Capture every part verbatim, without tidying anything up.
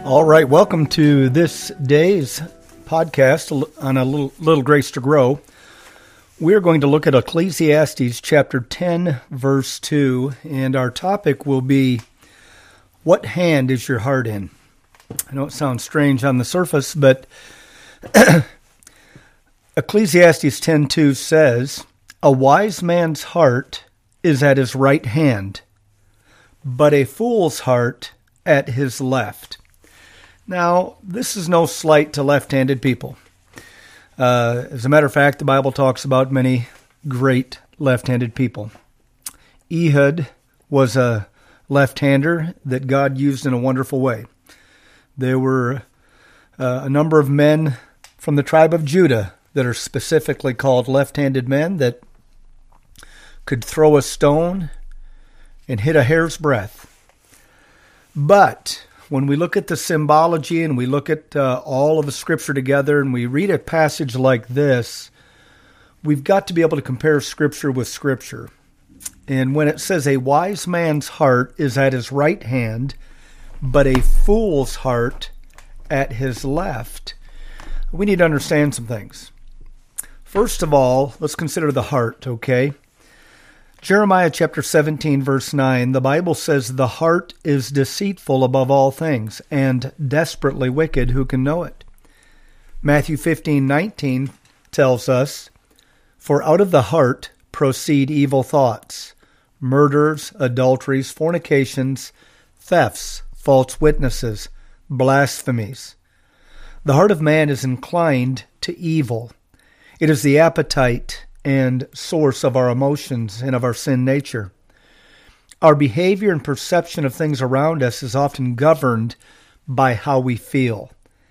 All right, welcome to this day's podcast on a little, little Grace to Grow. We're going to look at Ecclesiastes chapter ten, verse two, and our topic will be, what hand is your heart in? I know it sounds strange on the surface, but Ecclesiastes ten two says, a wise man's heart is at his right hand, but a fool's heart at his left. Now, this is no slight to left-handed people. Uh, as a matter of fact, the Bible talks about many great left-handed people. Ehud was a left-hander that God used in a wonderful way. There were uh, a number of men from the tribe of Judah that are specifically called left-handed men that could throw a stone and hit a hair's breadth. But when we look at the symbology and we look at uh, all of the Scripture together and we read a passage like this, we've got to be able to compare Scripture with Scripture. And when it says a wise man's heart is at his right hand, but a fool's heart at his left, we need to understand some things. First of all, let's consider the heart, okay? Jeremiah chapter seventeen, verse nine, the Bible says, the heart is deceitful above all things, and desperately wicked, who can know it? Matthew fifteen, nineteen tells us, for out of the heart proceed evil thoughts, murders, adulteries, fornications, thefts, false witnesses, blasphemies. The heart of man is inclined to evil. It is the appetite and source of our emotions and of our sin nature. Our behavior and perception of things around us is often governed by how we feel.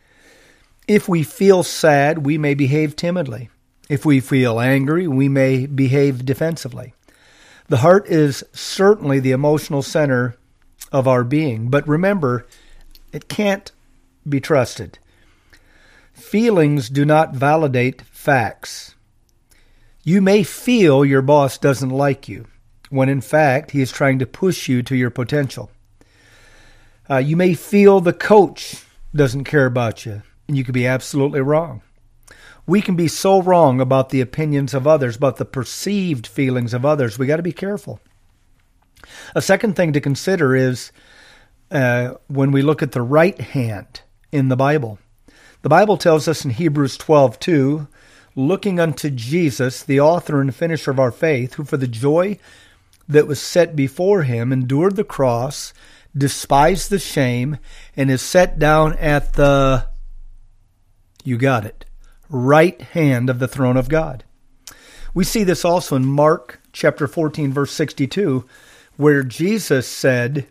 If we feel sad, we may behave timidly. If we feel angry, we may behave defensively. The heart is certainly the emotional center of our being, but remember, it can't be trusted. Feelings do not validate facts. You may feel your boss doesn't like you, when in fact he is trying to push you to your potential. Uh, you may feel the coach doesn't care about you, and you could be absolutely wrong. We can be so wrong about the opinions of others, about the perceived feelings of others. We got to be careful. A second thing to consider is uh, when we look at the right hand in the Bible. The Bible tells us in Hebrews twelve two, looking unto Jesus, the author and finisher of our faith, who for the joy that was set before him endured the cross, despised the shame, and is set down at the, you got it, right hand of the throne of God. We see this also in Mark chapter fourteen, verse sixty-two, where Jesus said,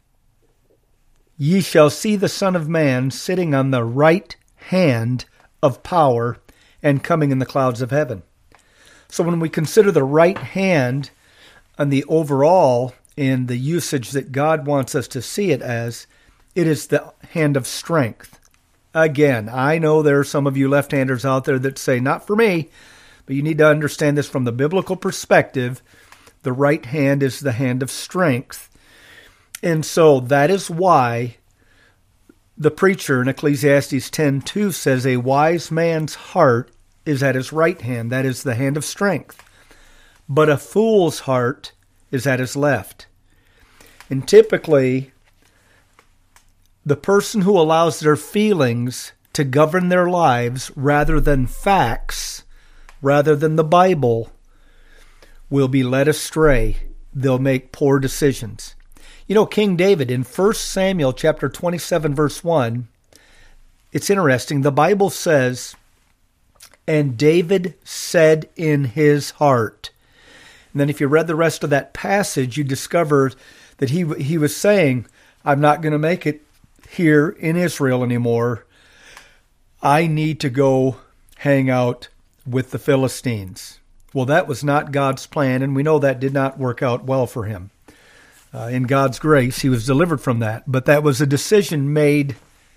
ye shall see the Son of Man sitting on the right hand of power and coming in the clouds of heaven. So when we consider the right hand and the overall in the usage that God wants us to see it as, it is the hand of strength. Again, I know there are some of you left-handers out there that say, not for me, but you need to understand this from the biblical perspective. The right hand is the hand of strength. And so that is why the preacher in Ecclesiastes ten two says, a wise man's heart is at his right hand. That is the hand of strength. But a fool's heart is at his left. And typically, the person who allows their feelings to govern their lives rather than facts, rather than the Bible, will be led astray. They'll make poor decisions. You know, King David, in First Samuel chapter twenty-seven, verse one, it's interesting. The Bible says, and David said in his heart. And then if you read the rest of that passage, you discovered that he he was saying, I'm not going to make it here in Israel anymore. I need to go hang out with the Philistines. Well, that was not God's plan, and we know that did not work out well for him. Uh, in God's grace, he was delivered from that. But that was a decision made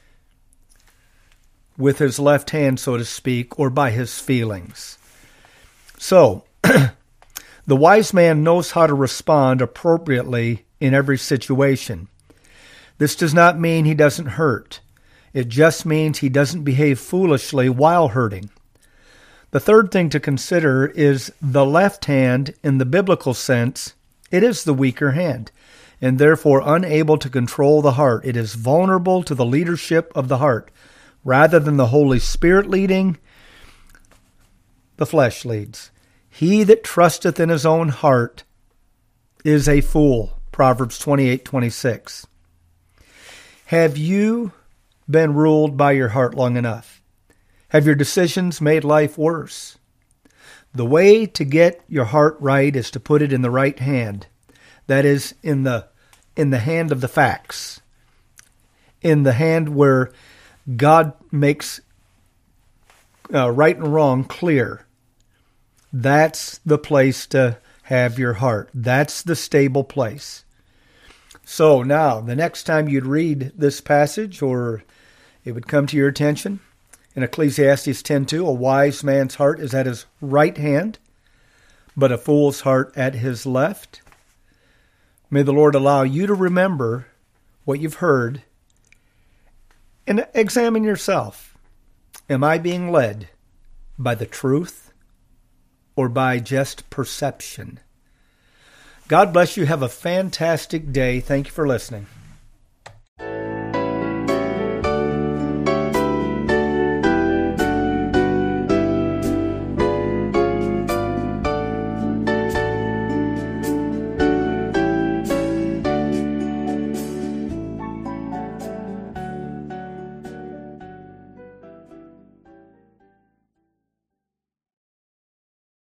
with his left hand, so to speak, or by his feelings. So, the wise man knows how to respond appropriately in every situation. This does not mean he doesn't hurt. It just means he doesn't behave foolishly while hurting. The third thing to consider is the left hand. In the biblical sense, it is the weaker hand, and therefore unable to control the heart. It is vulnerable to the leadership of the heart. Rather than the Holy Spirit leading, the flesh leads. He that trusteth in his own heart is a fool. Proverbs twenty-eight twenty-six. Have you been ruled by your heart long enough? Have your decisions made life worse? The way to get your heart right is to put it in the right hand. That is, in the in the hand of the facts. In the hand where God makes uh, right and wrong clear. That's the place to have your heart. That's the stable place. So now, the next time you'd read this passage, or it would come to your attention, in Ecclesiastes ten two, a wise man's heart is at his right hand, but a fool's heart at his left. May the Lord allow you to remember what you've heard and examine yourself. Am I being led by the truth or by just perception? God bless you. Have a fantastic day. Thank you for listening.